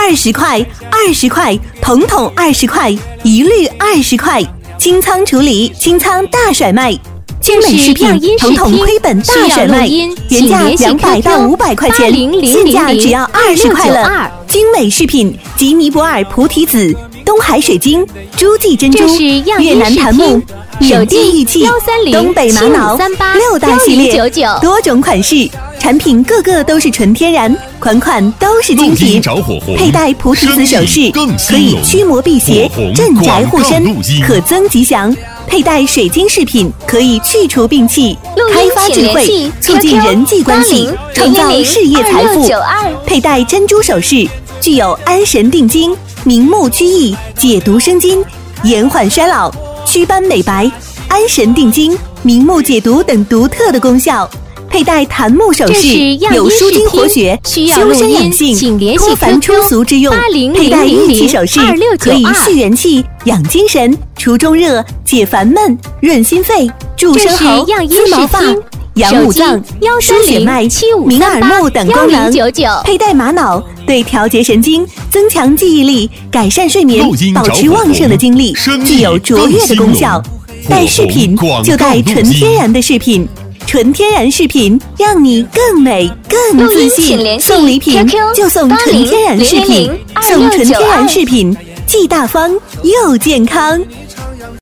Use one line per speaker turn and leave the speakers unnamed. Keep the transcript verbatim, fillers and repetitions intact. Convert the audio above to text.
二十块，二十块，统统二十块，一律二十块。清仓处理，清仓大甩卖。精美饰品统统亏本大甩卖，原价两百到五百块钱，现价只要二十块了。精美饰品：吉尼泊尔菩提子、东海水晶、诸暨珍珠、越南檀木、缅甸玉器、东北玛瑙，六大系列，多种款式。产品个个都是纯天然，款款都是精品。佩戴菩提子首饰可以驱魔辟邪、镇宅护身，可增吉祥。佩戴水晶饰品可以去除病气、开发智慧、促进人际关系、创造事业财富。佩戴珍珠首饰具有安神定睛、明目祛翳、解毒生津、延缓衰老、祛斑美白、安神定睛、明目解毒等独特的功效。佩戴檀木首饰有舒筋活血、修身养性、脱凡出俗之用。佩戴玉器首饰可以续元气、养精神、除中热、解烦闷、润心肺、助生喉、滋毛发、养五脏、疏血脉、明耳目等功能。佩戴玛瑙对调节神经、增强记忆力、改善睡眠、保持旺盛的精力具有卓越的功效。戴饰品就戴纯天然的饰品，纯天然饰品让你更美更自信。送礼品就送纯天然饰品，送纯天然饰品既大方又健康。